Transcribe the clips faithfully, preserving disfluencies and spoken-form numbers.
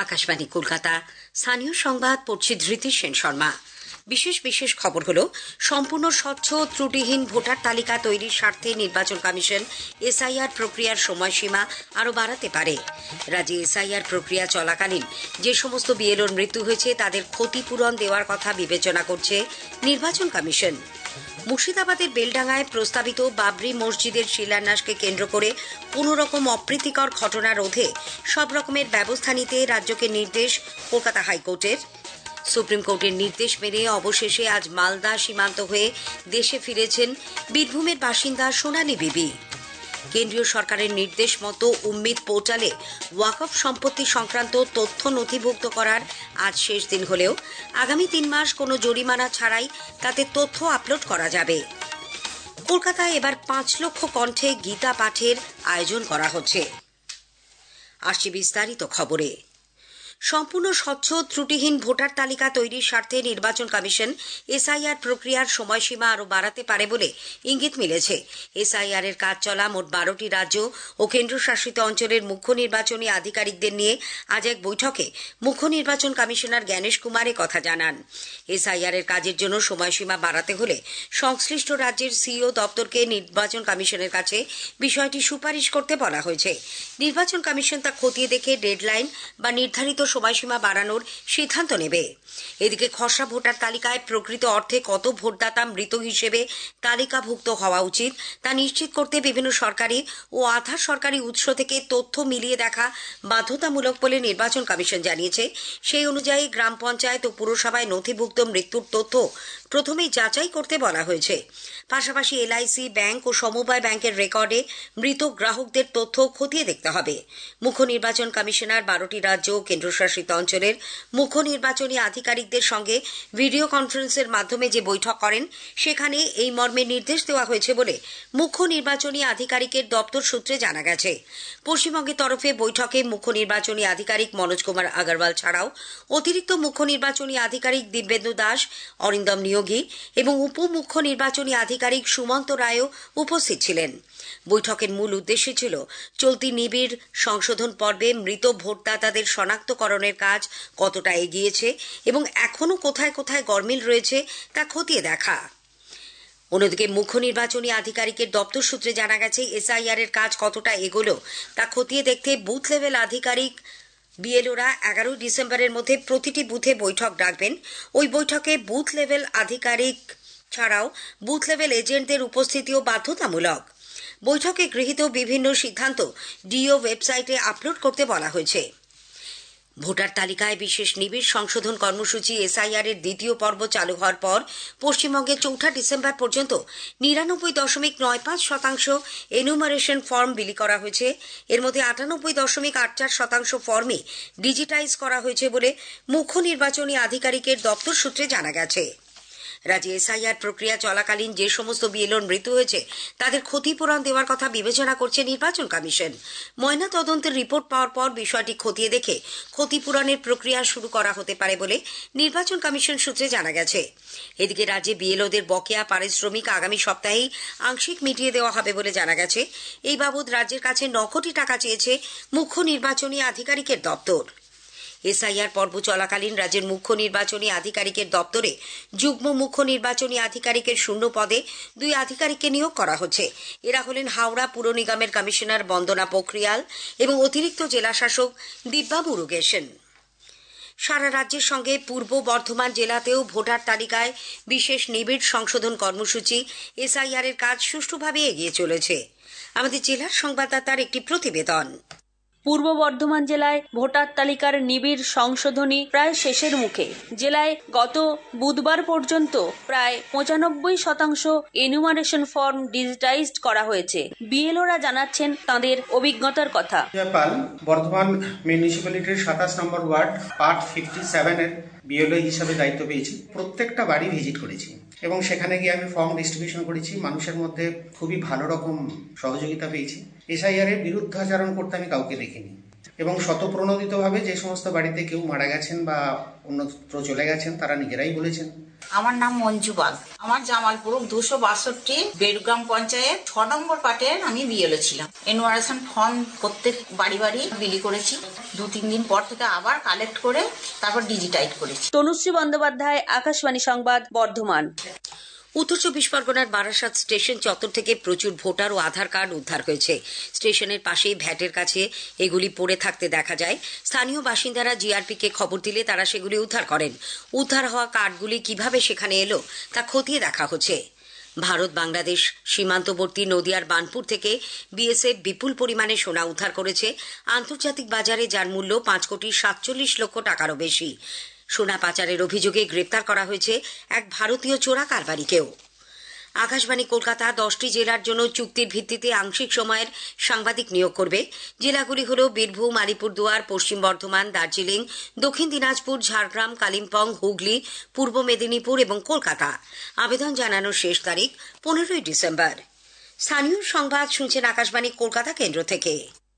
আকাশবাণী কলকাতা। স্থানীয় সংবাদ পড়ছি ধৃতি সেন শর্মা। বিশেষ বিশেষ খবর হলো, সম্পূর্ণ স্বচ্ছ ত্রুটিহীন ভোটার তালিকা তৈরির স্বার্থে নির্বাচন কমিশন এসআইআর প্রক্রিয়ার সময়সীমা আরও বাড়াতে পারে। রাজ্যে এসআইআর প্রক্রিয়া চলাকালীন যে সমস্ত বিএলওর মৃত্যু হয়েছে তাদের ক্ষতিপূরণ দেওয়ার কথা বিবেচনা করছে নির্বাচন কমিশন। মুর্শিদাবাদের বেলডাঙ্গায় প্রস্তাবিত বাবরি মসজিদের শিলান্যাসকে কেন্দ্র করে কোনো রকম অপ্রীতিকর ঘটনা রোধে সব রকমের ব্যবস্থা নিতে রাজ্যকে নির্দেশ কলকাতা হাইকোর্টের। সুপ্রিম কোর্টের নির্দেশ মেনে অবশেষে আজ মালদা সীমান্ত হয়ে দেশে ফিরেছেন বীরভূমের বাসিন্দা সোনালী বিবি। কেন্দ্রীয় সরকারের নির্দেশ মতো উম্মিদ পোর্টালে ওয়াকফ সম্পত্তি সংক্রান্ত তথ্য নথিভুক্ত করার আজ শেষ দিন হলেও আগামী তিন মাস কোনো জরিমানা ছাড়াই তাতে তথ্য আপলোড করা যাবে। কলকাতায় এবার পাঁচ লক্ষ কণ্ঠে গীতা পাঠের আয়োজন করা হচ্ছে। আসছে বিস্তারিত খবরে। সম্পূর্ণ স্বচ্ছ ত্রুটিহীন ভোটার তালিকা তৈরির স্বার্থে নির্বাচন কমিশন এসআইআর প্রক্রিয়ার সময়সীমা আরও বাড়াতে পারে বলে ইঙ্গিত মিলেছে। এসআইআর এর কাজ চলা মোট বারোটি রাজ্য ও কেন্দ্রশাসিত অঞ্চলের মুখ্য নির্বাচনী আধিকারিকদের নিয়ে আজ এক বৈঠকে মুখ্য নির্বাচন কমিশনার জ্ঞানেশ কুমার এ কথা জানান। এসআইআর এর কাজের জন্য সময়সীমা বাড়াতে হলে সংশ্লিষ্ট রাজ্যের সিইও দপ্তরকে নির্বাচন কমিশনের কাছে বিষয়টি সুপারিশ করতে বলা হয়েছে। নির্বাচন কমিশন তা খতিয়ে দেখে ডেডলাইন বা নির্ধারিত সময়সীমা বাড়ানোর সিদ্ধান্ত নেবে। এদিকে খসড়া ভোটার তালিকায় প্রকৃত অর্থে কত ভোটদাতা মৃত হিসেবে তালিকাভুক্ত হওয়া উচিত তা নিশ্চিত করতে বিভিন্ন সরকারি ও আধা সরকারি উৎস থেকে তথ্য মিলিয়ে দেখা বাধ্যতামূলক বলে নির্বাচন কমিশন জানিয়েছে। সেই অনুযায়ী গ্রাম পঞ্চায়েত ও পুরসভায় নথিভুক্ত মৃত্যুর তথ্য প্রথমেই যাচাই করতে বলা হয়েছে। পাশাপাশি এলআইসি, ব্যাংক ও সমবায় ব্যাংকের রেকর্ডে মৃত গ্রাহকদের তথ্য খতিয়ে দেখতে হবে। মুখ্য নির্বাচন কমিশনার বারোটি রাজ্য ও কেন্দ্রশাসিত অঞ্চলের মুখ্য নির্বাচনী আধিকারিকদের সঙ্গে ভিডিও কনফারেন্সের মাধ্যমে যে বৈঠক করেন সেখানে এই মর্মে নির্দেশ দেওয়া হয়েছে বলে মুখ্য নির্বাচনী আধিকারিকের দপ্তর সূত্রে জানা গেছে। পশ্চিমবঙ্গের তরফে বৈঠকে মুখ্য নির্বাচনী আধিকারিক মনোজ কুমার আগরওয়াল ছাড়াও অতিরিক্ত মুখ্য নির্বাচনী আধিকারিক দিব্যেন্দু দাস, অরিন্দম নিয়োগী এবং উপ মুখ্য নির্বাচনী আধিকারিক সুমন্ত রায়ও উপস্থিত ছিলেন। বৈঠকের মূল উদ্দেশ্য ছিল চলতি নিবিড় সংশোধন পর্বে মৃত ভোটদাতাদের শনাক্তকরণের কাজ কতটা এগিয়েছে এবং এখনও কোথায় কোথায় গরমিল রয়েছে তা খতিয়ে দেখা। অন্যদিকে মুখ্য নির্বাচনী আধিকারিকের দপ্তর সূত্রে জানা গেছে, এসআইআর এর কাজ কতটা এগোলো তা খতিয়ে দেখতে বুথ লেভেল আধিকারিক বিএলওরা এগারোই ডিসেম্বরের মধ্যে প্রতিটি বুথে বৈঠক ডাকবেন। ওই বৈঠকে বুথ লেভেল আধিকারিক ছাড়াও বুথ লেভেল এজেন্টদের উপস্থিতিও বাধ্যতামূলক। বৈঠকে গৃহীত বিভিন্ন সিদ্ধান্ত ডিও ওয়েবসাইটে আপলোড করতে বলা হয়েছে। ভোটার তালিকায় বিশেষ নিবিড় সংশোধন কর্মসূচি এসআইআর এর দ্বিতীয় পর্ব চালু হওয়ার পর পশ্চিমবঙ্গে চৌঠা ডিসেম্বর পর্যন্ত নিরানব্বই দশমিক নয় পাঁচ শতাংশ এনুমারেশন ফর্ম বিলি করা হয়েছে। এর মধ্যে আটানব্বই দশমিক আট চার শতাংশ ফর্মই ডিজিটাইজ করা হয়েছে বলে মুখ্য নির্বাচনী আধিকারিকের দপ্তর সূত্রে জানা গেছে। রাজ্যে এসআইআর প্রক্রিয়া চলাকালীন যে সমস্ত বিএলওর মৃত্যু হয়েছে তাদের ক্ষতিপূরণ দেওয়ার কথা বিবেচনা করছে নির্বাচন কমিশন। ময়না তদন্তের রিপোর্ট পাওয়ার পর বিষয়টি খতিয়ে দেখে ক্ষতিপূরণের প্রক্রিয়া শুরু করা হতে পারে বলে নির্বাচন কমিশন সূত্রে জানা গেছে। এদিকে রাজ্যে বিএলওদের বকেয়া পারিশ্রমিক আগামী সপ্তাহেই আংশিক মিটিয়ে দেওয়া হবে বলে জানা গেছে। এই বাবদ রাজ্যের কাছে ন কোটি টাকা চেয়েছে মুখ্য নির্বাচনী আধিকারিকের দপ্তর। এসআইআর পর্ব চলাকালীন রাজ্যের মুখ্য নির্বাচনী আধিকারিকের দপ্তরে যুগ্ম মুখ্য নির্বাচনী আধিকারিকের শূন্য পদে দুই আধিকারিককে নিয়োগ করা হচ্ছে। এরা হলেন হাওড়া পুর নিগমের কমিশনার বন্দনা পোখরিয়াল এবং অতিরিক্ত জেলাশাসক দিব্যা মুরুগেশন। সারা রাজ্যের সঙ্গে পূর্ব বর্ধমান জেলাতেও ভোটার তালিকায় বিশেষ নিবিড় সংশোধন কর্মসূচি এসআইআর এর কাজ সুষ্ঠুভাবে এগিয়ে চলেছে। আমাদের জেলার সংবাদদাতার একটি প্রতিবেদন। পূর্ব বর্ধমান জেলায় ভোটার তালিকার নিবিড় সংশোধনী প্রায় শেষের মুখে। জেলায় গত বুধবার পর্যন্ত প্রায় পঁচানব্বই শতাংশ এনুমারেশন ফর্ম ডিজিটাইজড করা হয়েছে। বিএলওরা জানাচ্ছেন তাঁদের অভিজ্ঞতার কথা। বর্ধমান মিউনিসিপ্যালিটির সাতাশ number ward part fifty seven এর বিএলও হিসাবে দায়িত্ব পেয়েছি। প্রত্যেকটা বাড়ি ভিজিট করেছি এবং সেখানে গিয়ে আমি ফর্ম ডিস্ট্রিবিউশন করেছি। মানুষের মধ্যে খুবই ভালো রকম সহযোগিতা পেয়েছি। এসআইআর এর বিরুদ্ধাচরণ করতে আমি কাউকে দেখিনি এবং স্বতঃপ্রণোদিতভাবে যে সমস্ত বাড়িতে কেউ মারা গেছেন বা অন্যত্র চলে গেছেন তারা নিজেরাই বলেছেন আমার নাম মঞ্জু বাগ। আমার জামালপুর দুশো বাষট্টি বেড়গ্রাম পঞ্চায়েত ছ নম্বর পার্টের আমি বিএলও ছিলাম। এনুমারেশন ফর্ম প্রত্যেক বাড়ি বাড়ি বিলি করেছি। দু তিন দিন পর থেকে আবার কালেক্ট করে তারপর ডিজিটাইজ করেছি। তনুশ্রী বন্দ্যোপাধ্যায়, আকাশবাণী সংবাদ, বর্ধমান। উত্তর চব্বিশ পরগনার বারাসাত স্টেশন চত্বর থেকে প্রচুর ভোটার ও আধার কার্ড উদ্ধার হয়েছে। স্টেশনের পাশেই ভ্যাটের কাছে এগুলি পড়ে থাকতে দেখা যায়। স্থানীয় বাসিন্দারা জিআরপিকে খবর দিলে তারা সেগুলি উদ্ধার করেন। উদ্ধার হওয়া কার্ডগুলি কিভাবে সেখানে এলো তা খতিয়ে দেখা হচ্ছে। ভারত বাংলাদেশ সীমান্তবর্তী নদিয়ার বানপুর থেকে বিএসএফ বিপুল পরিমাণে সোনা উদ্ধার করেছে আন্তর্জাতিক বাজারে, যার মূল্য পাঁচ কোটি সাতচল্লিশ লক্ষ টাকারও বেশি। সোনা পাচারের অভিযোগে গ্রেপ্তার করা হয়েছে এক ভারতীয় চোরা কারবারিকেও। আকাশবাণী কলকাতা দশটি জেলার জন্য চুক্তির ভিত্তিতে আংশিক সময়ের সাংবাদিক নিয়োগ করবে। জেলাগুলি হল বীরভূম, আলিপুরদুয়ার, পশ্চিম বর্ধমান, দার্জিলিং, দক্ষিণ দিনাজপুর, ঝাড়গ্রাম, কালিম্পং, হুগলি, পূর্ব মেদিনীপুর এবং কলকাতা। আবেদন জানানোর শেষ তারিখ পনেরোই ডিসেম্বর। স্থানীয় সংবাদ শুনছেন আকাশবাণী কলকাতা কেন্দ্র থেকে।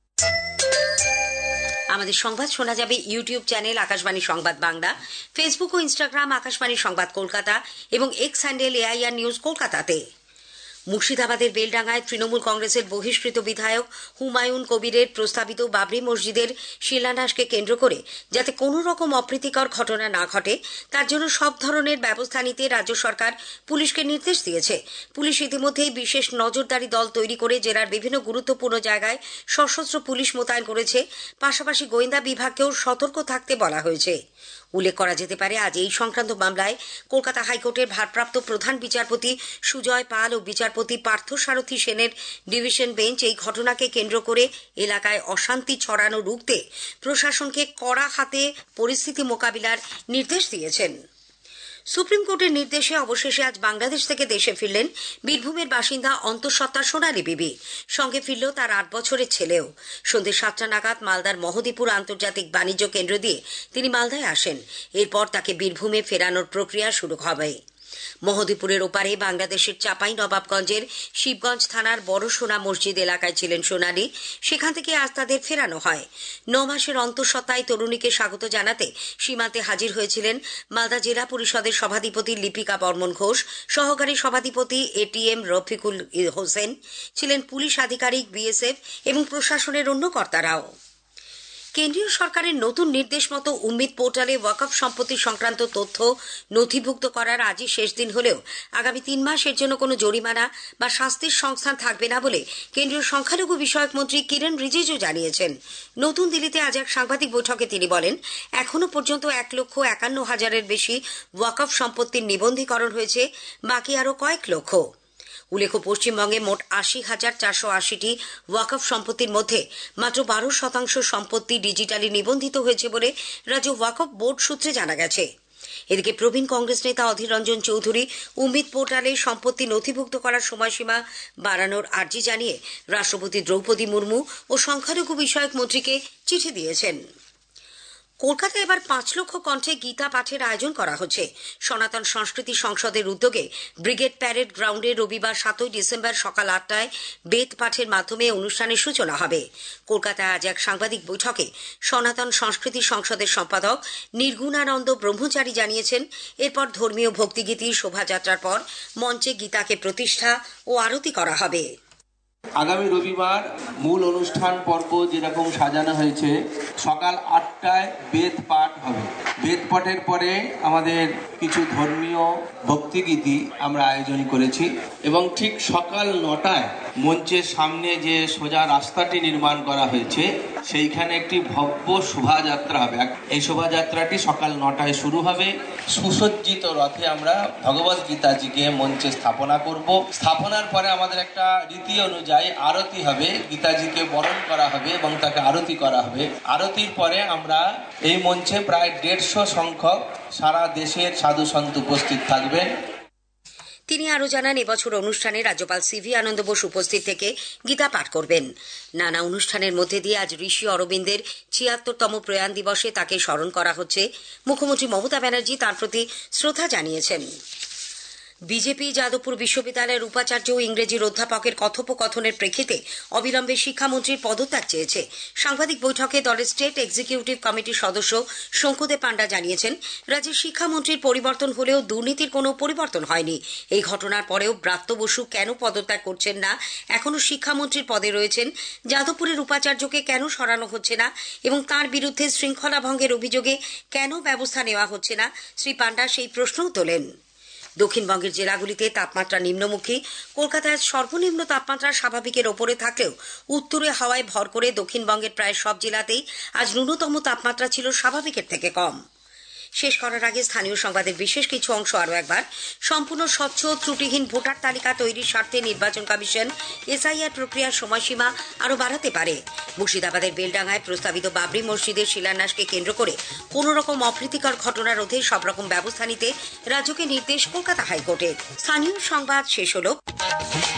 আমাদের সংবাদ শোনা যাবে ইউটিউব চ্যানেল আকাশবাণী সংবাদ বাংলা, ফেসবুক ও ইনস্টাগ্রাম আকাশবাণী সংবাদ কলকাতা এবং এক্স হ্যান্ডেল এআইআর নিউজ কলকাতাতে। মুর্শিদাবাদের বেলডাঙ্গায় তৃণমূল কংগ্রেসের বহিষ্কৃত বিধায়ক হুমায়ুন কবিরের প্রস্তাবিত বাবরি মসজিদের শিলান্যাসকে কেন্দ্র করে যাতে কোনো রকম অপ্রীতিকর ঘটনা না ঘটে তার জন্য সব ধরনের ব্যবস্থা নিতে রাজ্য সরকার পুলিশকে নির্দেশ দিয়েছে। পুলিশ ইতিমধ্যেই বিশেষ নজরদারি দল তৈরি করে জেলার বিভিন্ন গুরুত্বপূর্ণ জায়গায় সশস্ত্র পুলিশ মোতায়েন করেছে। পাশাপাশি গোয়েন্দা বিভাগকেও সতর্ক থাকতে বলা হয়েছে। উল্লেখ করা যেতে পারে, আজ এই সংক্রান্ত মামলায় কলকাতা হাইকোর্টের ভারপ্রাপ্ত প্রধান বিচারপতি সুজয় পাল ও বিচারপতি পার্থসারথী সেনের ডিভিশন বেঞ্চ এই ঘটনাকে কেন্দ্র করে এলাকায় অশান্তি ছড়ানো রুখতে প্রশাসনকে কড়া হাতে পরিস্থিতি মোকাবিলার নির্দেশ দিয়েছেন। সুপ্রিম কোর্টের নির্দেশে অবশেষে আজ বাংলাদেশ থেকে দেশে ফিরলেন বীরভূমের বাসিন্দা অন্তঃসত্ত্বা সোনালী বিবি। সঙ্গে ফিরল তার আট বছরের ছেলেও। সন্ধ্যে সাতটা নাগাদ মালদার মহদীপুর আন্তর্জাতিক বাণিজ্য কেন্দ্র দিয়ে তিনি মালদায় আসেন। এরপর তাকে বীরভূমে ফেরানোর প্রক্রিয়া শুরু হবে। মহদীপুরের ওপারে বাংলাদেশের চাঁপাই নবাবগঞ্জের শিবগঞ্জ থানার বড় সোনা মসজিদ এলাকায় ছিলেন সোনালী। সেখান থেকে আজ তাদের ফেরানো হয়। ন মাসের অন্তঃসত্ত্বায় তরুণীকে স্বাগত জানাতে সীমান্তে হাজির হয়েছিলেন মালদা জেলা পরিষদের সভাধিপতি লিপিকা বর্মন ঘোষ, সহকারী সভাধিপতি এটিএম রফিকুল হোসেন, ছিলেন পুলিশ আধিকারিক, বিএসএফ এবং প্রশাসনের অন্য কর্তারাও। কেন্দ্রীয় সরকারের নতুন নির্দেশ মতো উম্মিদ পোর্টালে ওয়াকফ সম্পত্তি সংক্রান্ত তথ্য নথিভুক্ত করার আজই শেষ দিন হলেও আগামী তিন মাস এর জন্য কোনো জরিমানা বা শাস্তির সংস্থান থাকবে না বলে কেন্দ্রীয় সংখ্যালঘু বিষয়ক মন্ত্রী কিরণ রিজিজু জানিয়েছেন। নতুন দিল্লিতে আজ এক সাংবাদিক বৈঠকে তিনি বলেন, এখনো পর্যন্ত এক লক্ষ একান্ন হাজারের বেশি ওয়াকফ সম্পত্তির নিবন্ধীকরণ হয়েছে, বাকি আরও কয়েক লক্ষ। উল্লেখ্য, পশ্চিমবঙ্গে মোট আশি হাজার চারশো আশিটি ওয়াকফ সম্পত্তির মধ্যে মাত্র বারো শতাংশ সম্পত্তি ডিজিটালি নিবন্ধিত হয়েছে বলে রাজ্য ওয়াকফ বোর্ড সূত্রে জানা গেছে। এদিকে প্রবীণ কংগ্রেস নেতা অধীর রঞ্জন চৌধুরী উম্মিদ পোর্টালে সম্পত্তি নথিভুক্ত করার সময়সীমা বাড়ানোর আর্জি জানিয়ে রাষ্ট্রপতি দ্রৌপদী মুর্মু ও সংখ্যালঘু বিষয়ক মন্ত্রীকে চিঠি দিয়েছেন। কলকাতায় এবার পাঁচ লক্ষ কণ্ঠে গীতা পাঠের আয়োজন করা হচ্ছে। সনাতন সংস্কৃতি সংসদের উদ্যোগে ব্রিগেড প্যারেড গ্রাউন্ডে রবিবার সাতই ডিসেম্বর সকাল আটটায় বেদ পাঠের মাধ্যমে অনুষ্ঠানের সূচনা হবে। কলকাতায় আজ এক সাংবাদিক বৈঠকে সনাতন সংস্কৃতি সংসদের সম্পাদক নির্গুণানন্দ ব্রহ্মচারী জানিয়েছেন, এরপর ধর্মীয় ভক্তিগীতি শোভাযাত্রার পর মঞ্চে গীতাকে প্রতিষ্ঠা ও আরতি করা হবে। আগামী রবিবার মূল অনুষ্ঠান পর্ব যেরকম সাজানো হয়েছে, সকাল আটটায় বেদ পাঠ হবে। বেদ পাঠের পরে আমাদের কিছু ধর্মীয় ভক্তিগীতি আমরা আয়োজন করেছি এবং ঠিক সকাল নটায় মঞ্চের সামনে যে সোজা রাস্তাটি নির্মাণ করা হয়েছে সেইখানে একটি ভব্য শোভাযাত্রা হবে। এই শোভাযাত্রাটি সকাল নটায় শুরু হবে। সুসজ্জিত রথে আমরা ভগবদ গীতাজিকে মঞ্চে স্থাপনা করব। স্থাপনার পরে আমাদের একটা রীতি অনুযায়ী আরতি হবে, গীতাজিকে বরণ করা হবে এবং তাকে আরতি করা হবে। আরতির পরে আমরা এই মঞ্চে প্রায় দেড়শো সংখ্যক সারা দেশের সাধু সন্ত উপস্থিত থাকবেন। তিনি আরও জানান, এবছর অনুষ্ঠানে রাজ্যপাল সিভি আনন্দ বোস উপস্থিত থেকে গীতা পাঠ করবেন। নানা অনুষ্ঠানের মধ্যে দিয়ে আজ ঋষি অরবিন্দের ছিয়াত্তরতম প্রয়াণ দিবসে তাকে স্মরণ করা হচ্ছে। মুখ্যমন্ত্রী মমতা ব্যানার্জি তার প্রতি শ্রদ্ধা জানিয়েছেন। বিজেপি যাদবপুর বিশ্ববিদ্যালয়ের উপাচার্য ও ইংরেজির অধ্যাপকের কথোপকথনের প্রেক্ষিতে অবিলম্বে শিক্ষামন্ত্রীর পদত্যাগ চেয়েছে। সাংবাদিক বৈঠকে দলের স্টেট এক্সিকিউটিভ কমিটির সদস্য শঙ্কুদেব পান্ডা জানিয়েছেন, রাজ্যের শিক্ষামন্ত্রীর পরিবর্তন হলেও দুর্নীতির কোনো পরিবর্তন হয়নি। এই ঘটনার পরেও ব্রাত্য বসু কেন পদত্যাগ করছেন না, এখনো শিক্ষামন্ত্রীর পদে রয়েছেন, যাদবপুরের উপাচার্যকে কেন সরানো হচ্ছে না এবং তার বিরুদ্ধে শৃঙ্খলা ভঙ্গের অভিযোগে কেন ব্যবস্থা নেওয়া হচ্ছে না, শ্রী পান্ডা সেই প্রশ্নও তোলেন। দক্ষিণবঙ্গের জেলাগুলিতে তাপমাত্রা নিম্নমুখী। কলকাতায় সর্বনিম্ন তাপমাত্রা স্বাভাবিকের ওপরে থাকলেও উত্তরে হাওয়ায় ভর করে দক্ষিণবঙ্গের প্রায় সব জেলাতেই আজ ন্যূনতম তাপমাত্রা ছিল স্বাভাবিকের থেকে কম। শেষ করার আগে স্থানীয় সংবাদের বিশেষ কিছু অংশ আরও একবার। সম্পূর্ণ স্বচ্ছ ত্রুটিহীন ভোটার তালিকা তৈরির স্বার্থে নির্বাচন কমিশন এসআইআর প্রক্রিয়ার সময়সীমা আরও বাড়াতে পারে। মুর্শিদাবাদের বেলডাঙ্গায় প্রস্তাবিত বাবরি মসজিদের শিলান্যাসকে কেন্দ্র করে কোনো রকম অপ্রীতিকর ঘটনা রোধে সব রকম ব্যবস্থা নিতে রাজ্যকে নির্দেশ কলকাতা হাইকোর্টের। স্থানীয় সংবাদ শেষ হল।